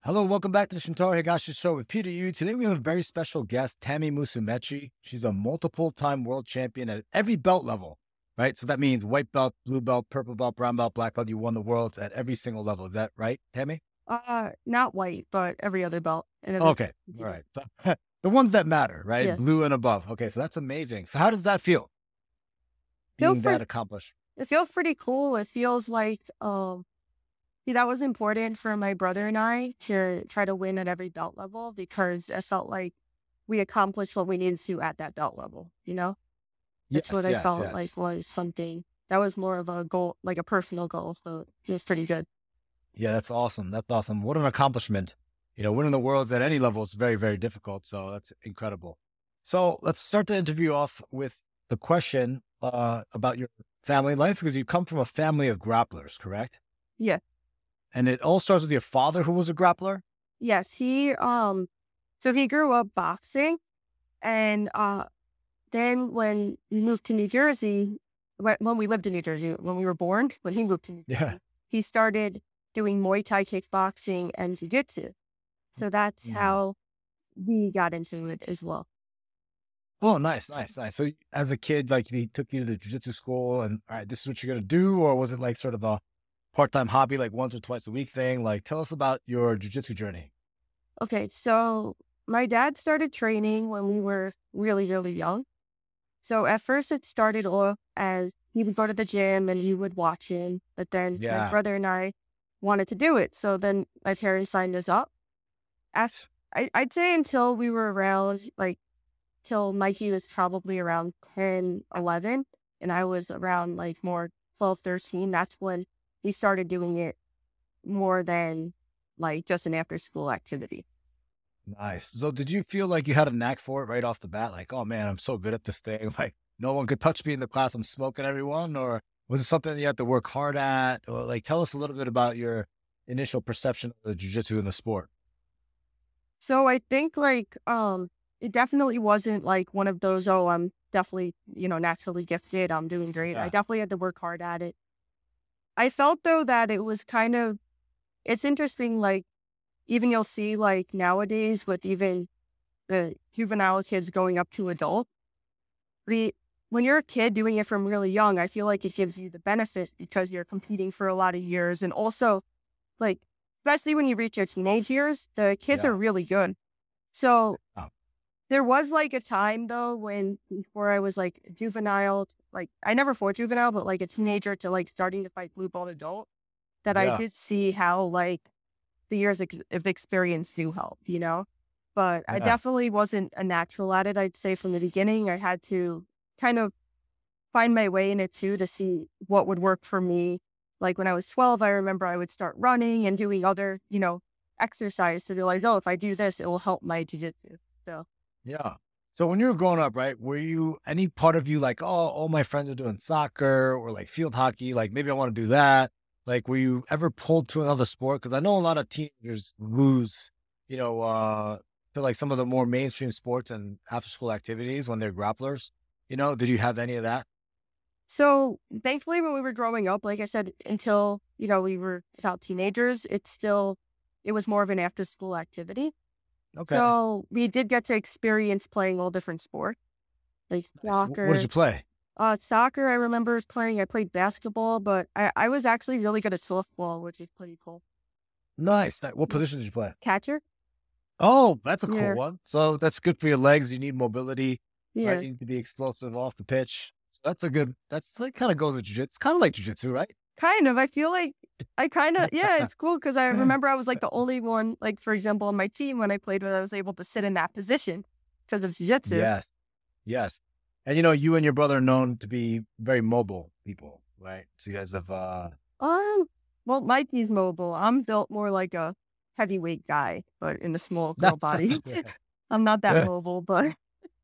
Hello, welcome back to the Shintaro Higashi Show with Peter Yu. Today we have a very special guest, Tammy Musumechi. She's a multiple-time world champion at every belt level, right? So that means white belt, blue belt, purple belt, brown belt, black belt. You won the worlds at every single level. Is that right, Tammy? Not white, but every other belt and every Okay, all yeah. right. The ones that matter, right? Yes. Blue and above. Okay, so that's amazing. So how does that feel, Feel being that pretty accomplished? it feels pretty cool. It feels like that was important for my brother and I to try to win at every belt level because I felt like we accomplished what we needed to at that belt level, you know? That's what Yes, I yes, felt like yes. was something that was more of a goal, like a personal goal. So it was pretty good. Yeah, that's awesome. That's awesome. What an accomplishment. Winning the worlds at any level is very, very difficult. So that's incredible. So let's start the interview off with the question about your family life because you come from a family of grapplers, correct? Yeah. And it all starts with your father who was a grappler. Yes. So he grew up boxing and then when we moved to New Jersey, when we lived in New Jersey, when we were born, when he moved to New Yeah. Jersey, he started doing Muay Thai kickboxing and jiu-jitsu. So that's Mm. how we got into it as well. Oh, nice, nice, nice. So as a kid, like he took you to the jiu-jitsu school and all right, this is what you're gonna do, or was it like sort of a part-time hobby, like once or twice a week thing? Like tell us about your jiu-jitsu journey. Okay, so my dad started training when we were really, really young. So at first it started off as he would go to the gym and he would watch him, but then my Yeah. brother and I wanted to do it. So then my parents signed us up. Af I'd say until we were around, like, till Mikey was probably around 10, 11, and I was around, like, more 12, 13. That's when we started doing it more than, like, just an after-school activity. Nice. So did you feel like you had a knack for it right off the bat? Like, oh man, I'm so good at this thing. Like, no one could touch me in the class. I'm smoking everyone. Or was it something you had to work hard at? Or like, tell us a little bit about your initial perception of the jujitsu in the sport. So I think, like, it definitely wasn't, like, one of those, "Oh, I'm definitely, naturally gifted, I'm doing great." I Yeah. definitely had to work hard at it. I felt, though, that it was kind of it's interesting, like, even you'll see, like, nowadays with even the juvenile kids going up to adult, the when you're a kid doing it from really young, I feel like it gives you the benefit because you're competing for a lot of years. And also, like, especially when you reach your teenage years, the kids are Yeah. really good. So Oh, there was like a time though when before I was like juvenile, like I never fought juvenile, but like a teenager to like starting to fight blue belt adult, that I yeah. did see how like the years of experience do help, you know? But I Yeah. definitely wasn't a natural at it. I'd say from the beginning, I had to kind of find my way in it too to see what would work for me. Like when I was 12, I remember I would start running and doing other, exercise to realize, oh, if I do this, it will help my jujitsu. So, Yeah. So when you were growing up, right, were you any part of you like, oh, all my friends are doing soccer or like field hockey, like maybe I want to do that? Like, were you ever pulled to another sport? Because I know a lot of teenagers lose, you know, to like some of the more mainstream sports and after school activities when they're grapplers. Did you have any of that? so thankfully, when we were growing up, like I said, until, we were about teenagers, it was more of an after school activity. Okay. So we did get to experience playing all different sports, like Nice. What did you soccer. play? Soccer, I remember playing. I played basketball, but I was actually really good at softball, which is pretty cool. Nice. What Yeah. position did you play? Catcher? Oh, that's a cool Yeah. one. So that's good for your legs. You need mobility, right? Yeah. You need to be explosive off the pitch. So that's like kind of goes with jiu-jitsu. It's kind of like jiu-jitsu, right? Kind of. I feel like yeah, it's cool because I remember I was like the only one, like, for example, on my team when I played with, I was able to sit in that position because of jiu-jitsu. Yes. Yes. And you and your brother are known to be very mobile people, right? So you guys have Um, well, Mikey's mobile. I'm built more like a heavyweight guy, but in the small girl body. yeah. I'm not that Yeah. mobile, but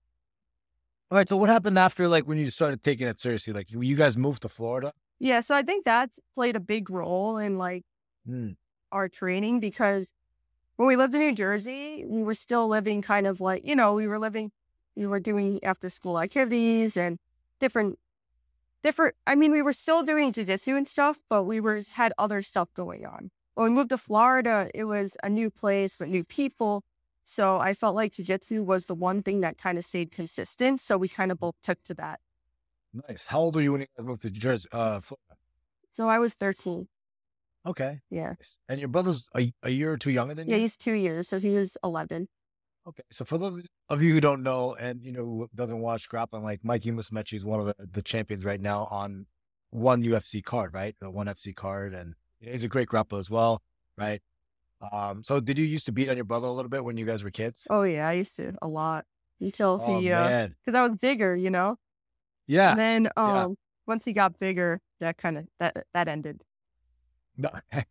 All right. So what happened after like when you started taking it seriously? Like you guys moved to Florida? yeah, so I think that's played a big role in like Mm, our training because when we lived in New Jersey, we were still living kind of like, we were doing after school activities and different, I mean, we were still doing jujitsu and stuff, but we had other stuff going on. when we moved to Florida, it was a new place with new people. So I felt like jiu-jitsu was the one thing that kind of stayed consistent. So we kind of both took to that. Nice. How old were you when you guys moved to Jersey? Florida? So I was 13. Okay. Yeah. Nice. And your brother's a year or two younger than Yeah, you? he's 2 years. So he was 11. Okay. So for those of you who don't know and, who doesn't watch grappling, like Mikey Musumeci is one of the champions right now on one UFC card, right? The one FC card. And he's a great grappler as well, right? So did you used to beat on your brother a little bit when you guys were kids? Oh, yeah, I used to a lot until Oh, he, man. because I was bigger, you know? Yeah. And then Yeah. once he got bigger, that kind of, that ended. No.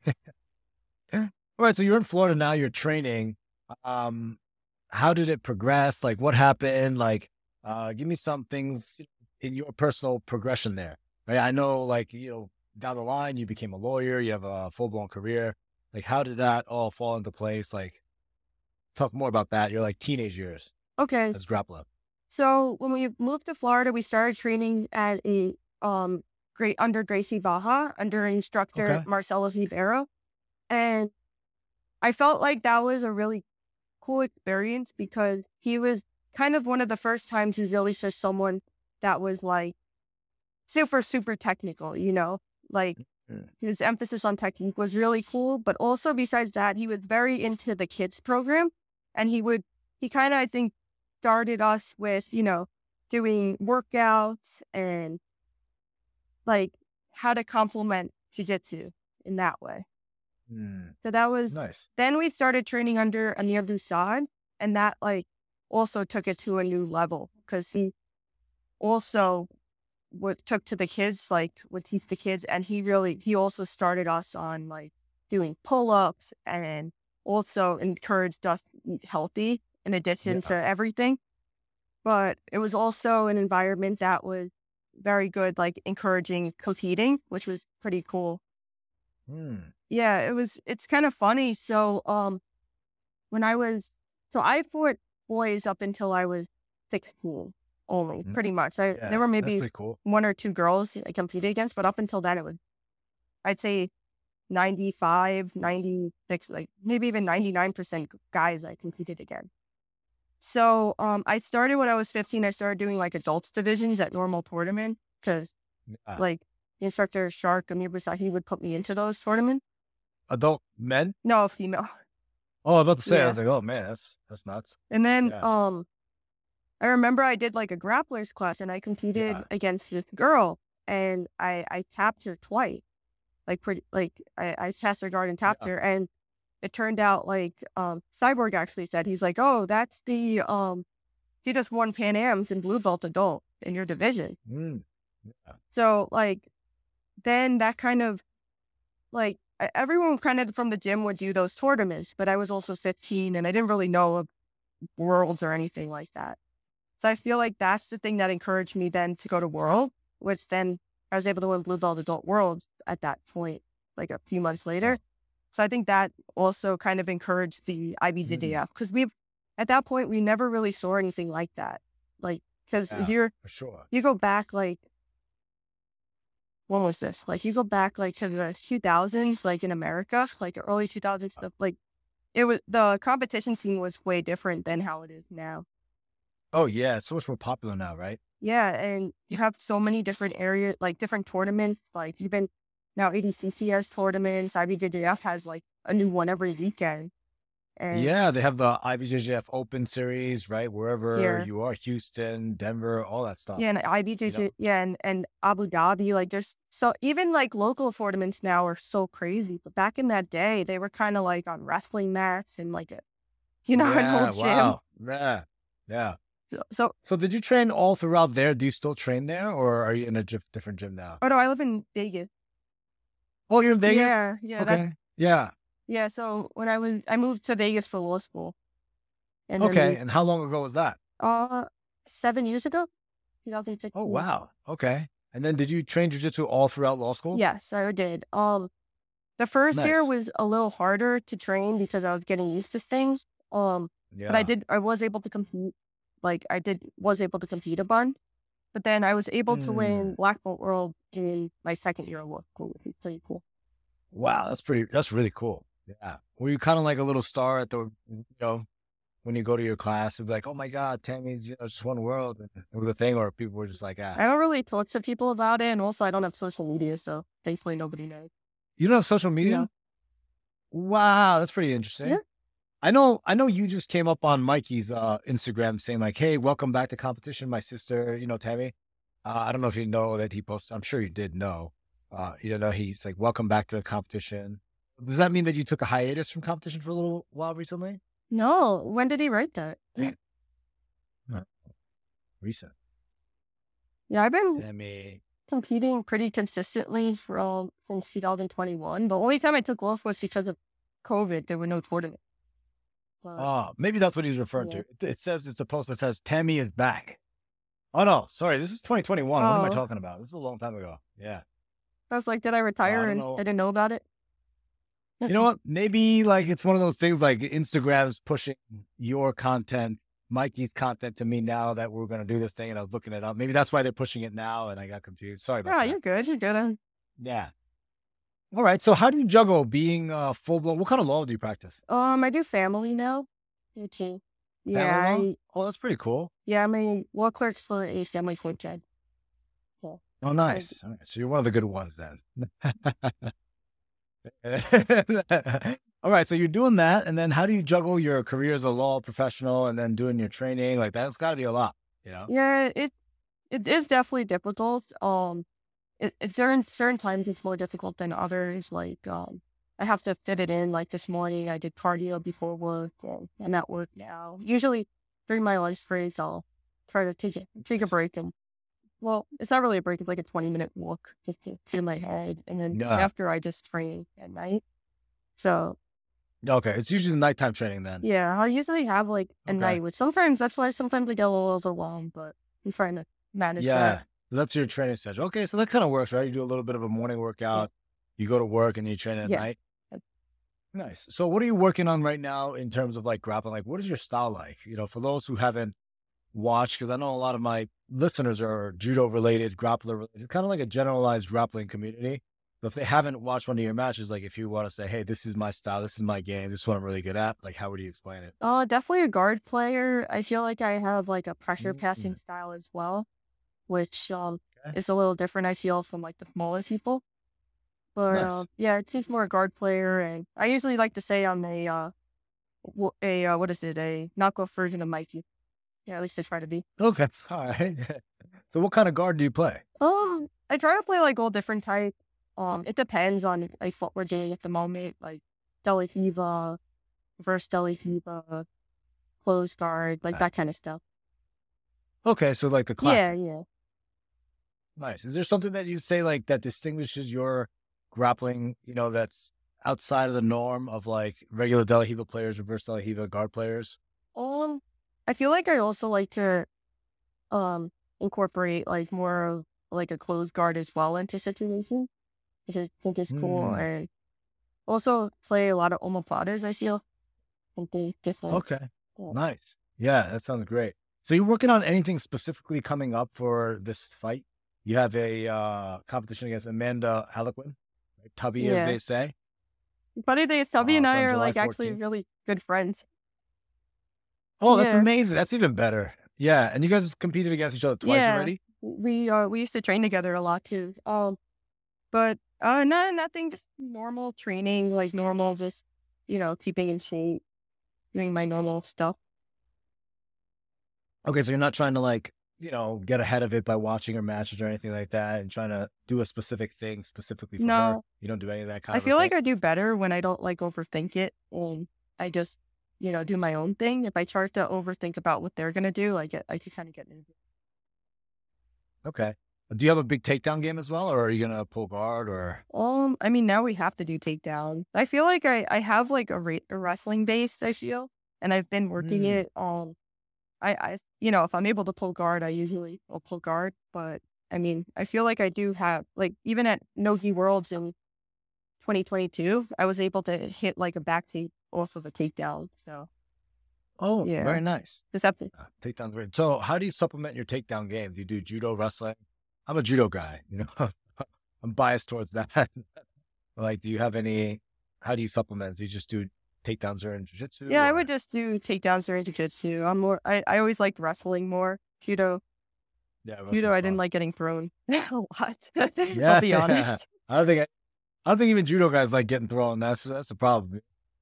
All right. So you're in Florida now, you're training. How did it progress? Like what happened? Like, give me some things in your personal progression there, right? I know like, down the line, you became a lawyer, you have a full blown career. Like, how did that all fall into place? Like, talk more about that. You're like teenage years Okay. as grappler. So when we moved to Florida, we started training at a under Gracie Baja, under instructor Okay. Marcelo Rivero. And I felt like that was a really cool experience because he was kind of one of the first times you really saw someone that was like super, super technical, you know? Like his emphasis on technique was really cool. But also besides that, he was very into the kids program. And he kind of, I think, started us with, doing workouts and like how to complement jiu-jitsu in that way. So that was nice. Then we started training under Amir Lusad, and that like also took it to a new level because he also took to the kids, like would teach the kids, and he also started us on like doing pull-ups and also encouraged us to eat healthy in addition to everything. But it was also an environment that was very good, like encouraging competing, which was pretty cool. Yeah, it's kind of funny. So, I fought boys up until I was 16 only, pretty much. There were maybe cool. one or two girls I competed against, but up until then I'd say 95, 96, like maybe even 99% guys I competed against. So, I started when I was 15. I started doing like adults divisions at normal tournament because like the instructor Shark Amir Busai, he would put me into those tournaments. Adult men? No, female. Oh, I was about to say, I was like, oh man, that's nuts. And then, I remember I did like a grapplers class and I competed against this girl and I tapped her twice. I passed her guard and tapped her, and it turned out like Cyborg actually said, he's like, oh, that's the he just won Pan Am's in blue belt adult in your division. So like then that kind of like everyone kind of from the gym would do those tournaments, but I was also 15 and I didn't really know of worlds or anything like that. So I feel like that's the thing that encouraged me then to go to World, which then I was able to win blue belt adult worlds at that point, like a few months later. So I think that also kind of encouraged the IBJJF because at that point, we never really saw anything like that. Like, because for sure. You go back like, when was this? Like you go back like to the 2000s, like in America, like early 2000s stuff, like the competition scene was way different than how it is now. Oh yeah. It's so much more popular now, right? Yeah. And you have so many different areas, like different tournaments, like even now ADCC has tournaments, IBJJF has like a new one every weekend. And they have the IBJJF Open Series, right? Wherever you are, Houston, Denver, all that stuff. Yeah, and IBJJ, and Abu Dhabi, like just so even like local tournaments now are so crazy. But back in that day, they were kind of like on wrestling mats and like an old gym. Wow. Yeah. So did you train all throughout there? Do you still train there, or are you in a different gym now? Oh no, I live in Vegas. Oh, you're in Vegas? Yeah. Okay. Yeah, so when I moved to Vegas for law school. And and how long ago was that? 7 years ago, 2016. Oh, wow. Okay. And then did you train jiu-jitsu all throughout law school? Yes, I did. The first year was a little harder to train because I was getting used to things. But I was able to compete. Like was able to compete a bunch. But then I was able to win Black Belt World in my second year of law school, which is pretty cool. Wow, that's really cool. Yeah. Were you kind of like a little star at when you go to your class, it'd be like, oh my God, Tammy's, just one world and with the thing, or people were just like, ah, I don't really talk to people about it, and also I don't have social media, so thankfully nobody knows. you don't have social No. media? Wow, that's pretty Yeah. interesting. I know you just came up on Mikey's Instagram saying like, hey, welcome back to competition, my sister, Tammy. I don't know if you know that he posted, I'm sure you did know. He's like, welcome back to the competition. Does that mean that you took a hiatus from competition for a little while recently? No. When did he write that? No, recent. Yeah, I've been I mean, competing pretty consistently since 2021. The only time I took off was because of COVID. There were no tournaments. But maybe that's what he's referring yeah. to. It says it's a post that says Tammy is back. Oh no, sorry, this is 2021. What am I Oh, talking about? This is a long time ago. Yeah. I was like, did I I retire don't and I know. didn't know about it? You know what? Maybe like it's one of those things like Instagram's pushing your content, Mikey's content to me now that we're going to do this thing. And I was looking it up. Maybe that's why they're pushing it now. And I got confused. Sorry about Yeah, that. you're good. You're good. Yeah. All right. So how do you juggle being full blown? What kind of law do you practice? I do family now. Okay. Family Yeah, law? Oh, that's pretty cool. I'm a law clerk for a family court judge. Yeah. Oh, nice. All right. So you're one of the good ones then. All right. So you're doing that. And then how do you juggle your career as a law professional and then doing your training? Like that's got to be a lot, you know? Yeah, it is definitely difficult. It's certain times it's more difficult than others. Like, I have to fit it in. Like this morning, I did cardio before work, and I'm at work now. Usually, during my lunch breaks, I'll try to take a break, and well, it's not really a break. It's like a 20-minute walk just to clear my head, and then Yeah. after I just train at night. So Okay. It's usually the nighttime training then. yeah, I usually have like a Okay. night, which sometimes that's why sometimes I get a little overwhelmed, but I'm trying to manage Yeah. that. So that's your training schedule. Okay. So that kind of works, right? You do a little bit of a morning Yeah, workout, you go to work and you train at yeah. night. Nice. So what are you working on right now in terms of like grappling? Like, what is your style like? For those who haven't watched, because I know a lot of my listeners are judo related, grappler related, kind of like a generalized grappling community. So if they haven't watched one of your matches, like if you want to say, hey, this is my style, this is my game, this is what I'm really good at, like how would you explain it? Definitely a guard player. I feel like I have like a pressure passing Mm, style as well, which okay. is a little different. I feel from like the smallest people, but Nice. yeah, it seems more a guard player. And I usually like to say I'm what is it, a knockoff version of Mikey. Yeah, at least I try to be. Okay. All right. So what kind of guard do you play? I try to play like all different types. It depends on like what we're doing at the moment, like Deli Hiva, reverse Deli Hiva, closed guard, like that kind of stuff. Okay. So like the Yeah, classics. yeah. Nice. Is there something that you say like that distinguishes your grappling, that's outside of the norm of like regular De La Hiva players, reverse De La Hiva guard players? Um, I feel like I also like to um incorporate like more of like a closed guard as well into situations, which I think is cool, Mm, and also play a lot of omoplatas. I feel something different. okay. Yeah. Nice. Yeah, that sounds great. So you're working on anything specifically coming up for this fight? You have a competition against Amanda Aliquin, right? Tubby, as Yeah. they say. Funny thing is, Tubby and It's I on are July like actually 14th. really good friends. Oh, that's Yeah, amazing. That's even better. Yeah. And you guys competed against each other twice yeah. already? We used to train together a lot too. But no, nothing, just normal training, like normal, just keeping in shape, doing my normal stuff. Okay. So you're not trying to like, get ahead of it by watching her matches or anything like that and trying to do a specific thing specifically for her. No, You don't do any of that kind I of a feel thing. like I do better when I don't like overthink it. I just, do my own thing. If I start to overthink about what they're gonna do, I can kind of get nervous. Okay. Do you have a big takedown game as well, or are you gonna pull guard or? I mean, now we have to do takedown. I feel like I have like a wrestling base. I feel, and I've been working Hmm. it. If I'm able to pull guard, I usually will pull guard. But I mean, I feel like I do have like even at Nogi Worlds in 2022, I was able to hit like a back take off of a takedown. So Oh, yeah, very nice. just have to. Takedown's great. So, how do you supplement your takedown game? Do you do judo, wrestling? I'm a judo guy. I'm biased towards that. Like, do you have any, how do you supplement? Do you just do takedowns or in jiu-jitsu Yeah, I would or? just do takedowns or jiu-jitsu. I always liked wrestling more. Yeah, Judo, wrestling's I didn't fun. like getting thrown a lot. I'll Yeah. be Yeah. honest. I don't think even judo guys like getting thrown. That's the problem.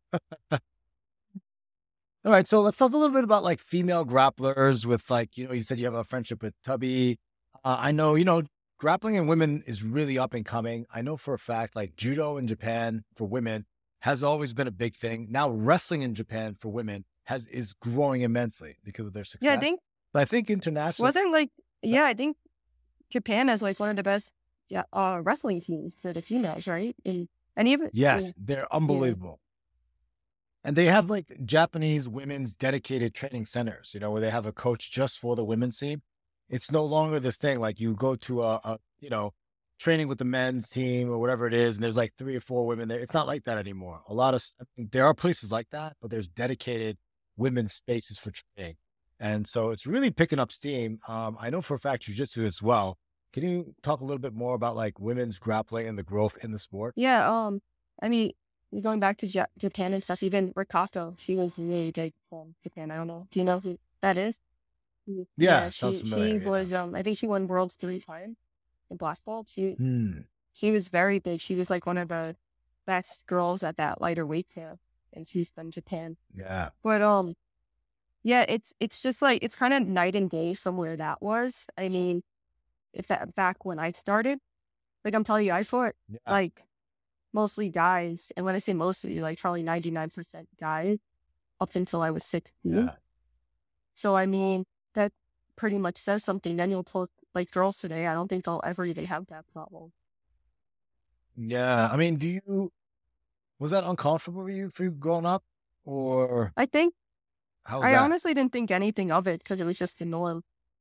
All right, so let's talk a little bit about like female grapplers with like, you said you have a friendship with Tubby. I know, grappling in women is really up and coming. I know for a fact, like judo in Japan for women has always been a big thing. Now wrestling in Japan for women is growing immensely because of their Yeah, I success. think But I think internationally, wasn't like that- yeah, I think Japan has like one of the best wrestling teams for the females, right? And even yes, they're yeah. unbelievable. And they have like Japanese women's dedicated training centers, where they have a coach just for the women's team. It's no longer this thing like you go to training with the men's team or whatever it is, and there's like 3 or 4 women there. It's not like that anymore. I think there are places like that, but there's dedicated women's spaces for training. And so it's really picking up steam. I know for a fact jujitsu as well. Can you talk a little bit more about like women's grappling and the growth in the sport? Yeah, I mean, going back to Japan and stuff, even Rikako, she was really big from Japan. I don't know. Do you know who that is? Yeah, Yeah, sounds she familiar. Yeah. was I think she won worlds 3 times in black belt. Hmm. She was very big. She was like one of the best girls at that lighter weight camp, and she's from Japan. Yeah. But yeah, it's just like it's kind of night and day from where that was. I mean, if that back when I started, like I'm telling you, I fought Yeah. like mostly guys, and when I say mostly, like probably 99% guys up until I was 16. Yeah. So I mean, that pretty much says something. Then you'll pull like girls today. I don't think they'll ever even have that problem. Yeah. I mean, was that uncomfortable for you growing up or I think how was I that? honestly didn't think anything of it because it was just the norm.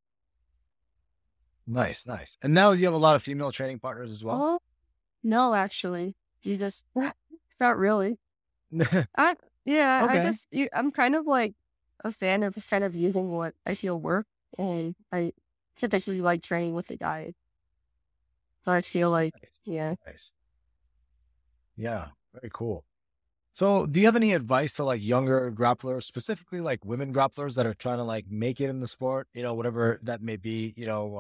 Nice, nice. And now you have a lot of female training partners as well? Oh no, actually, you just not really. I yeah, I Okay. just I'm kind of like a fan of using what I feel work, and I typically like training with the guys. So I feel like Nice. yeah. Nice. Yeah. Very cool. So do you have any advice to like younger grapplers, specifically like women grapplers that are trying to like make it in the sport, whatever that may be,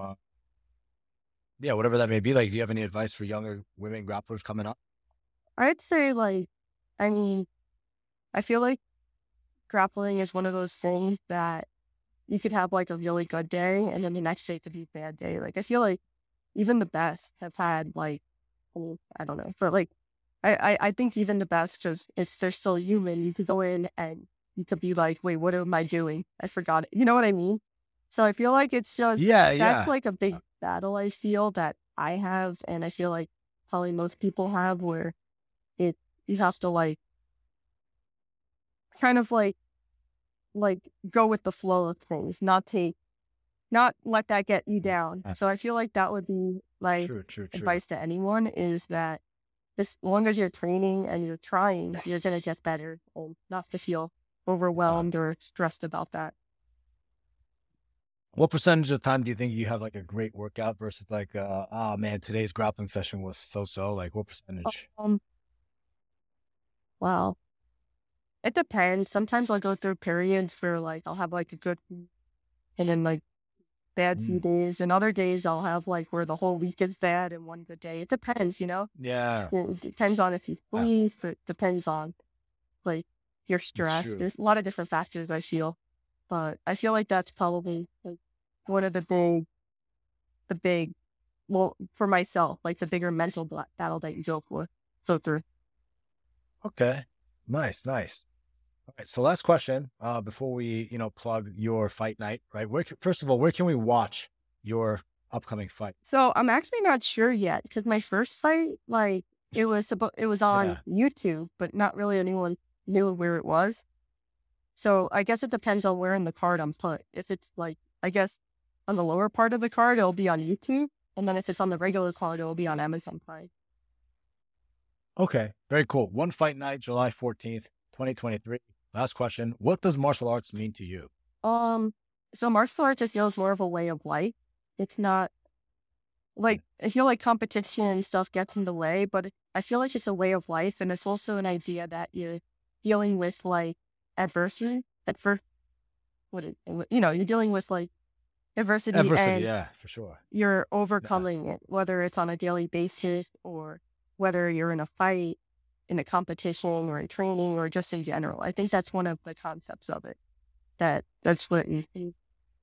yeah, whatever that may be. Like, do you have any advice for younger women grapplers coming up? I'd say like I mean I feel like grappling is one of those things that you could have like a really good day, and then the next day could be a bad day. Like I feel like even the best have had like I don't know, but like I think even the best just it's they're still human. You could go in and you could be like, wait, what am I doing? I forgot it. You know what I mean? So I feel like it's just Yeah, that's yeah. like a big battle I feel that I have, and I feel like probably most people have, where it you have to like kind of like go with the flow of things, not let that get you down. Uh, So I feel like that would be like True, true, true. advice to anyone is that as long as you're training and you're trying, you're gonna get better and not to feel Yeah. overwhelmed or stressed about that. What percentage of the time do you think you have like a great workout versus like, oh man, today's grappling session was so? Like, what percentage? Um, well, it depends. Sometimes I'll go through periods where like I'll have like a good week and then like bad few Mm, days, and other days I'll have like where the whole week is bad and one good day. It depends, you know. yeah, It depends on if you yeah, sleep. It depends on like your it's stress. true. There's a lot of different factors I feel, but I feel like that's probably like one of the big, well, for myself, like the bigger mental battle that you go through. Okay, nice, nice. All right, so last question, before we, plug your fight night, right? First of all, where can we watch your upcoming fight? So I'm actually not sure yet because my first fight, like it was on Yeah. YouTube, but not really anyone knew where it was. So I guess it depends on where in the card I'm put. If it's like, I guess on the lower part of the card, it'll be on YouTube. And then if it's on the regular card, it'll be on Amazon Prime. Okay, very cool. One fight night, July 14th, 2023. Last question. What does martial arts mean to you? Um, so martial arts, I feel, is more of a way of life. It's not, like, I feel like competition and stuff gets in the way, but I feel like it's a way of life. And it's also an idea that you're dealing with like adversity at first. You're dealing with like adversity Adversity, and yeah, for sure. you're Yeah. overcoming it, whether it's on a daily basis or whether you're in a fight, in a competition or in training or just in general. I think that's one of the concepts of it. That's what you think.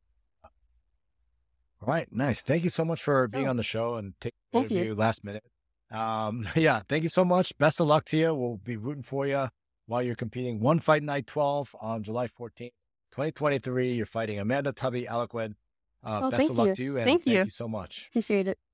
All right, nice. Thank you so much for being Oh, on the show and taking the thank you. interview last minute. Yeah, thank you so much. Best of luck to you. We'll be rooting for you while you're competing. One Fight Night 12 on July 14th, 2023. You're fighting Amanda Tubby Aliquid. Oh, Best of thank luck you. to you, and Thank thank you. you so much. Appreciate it.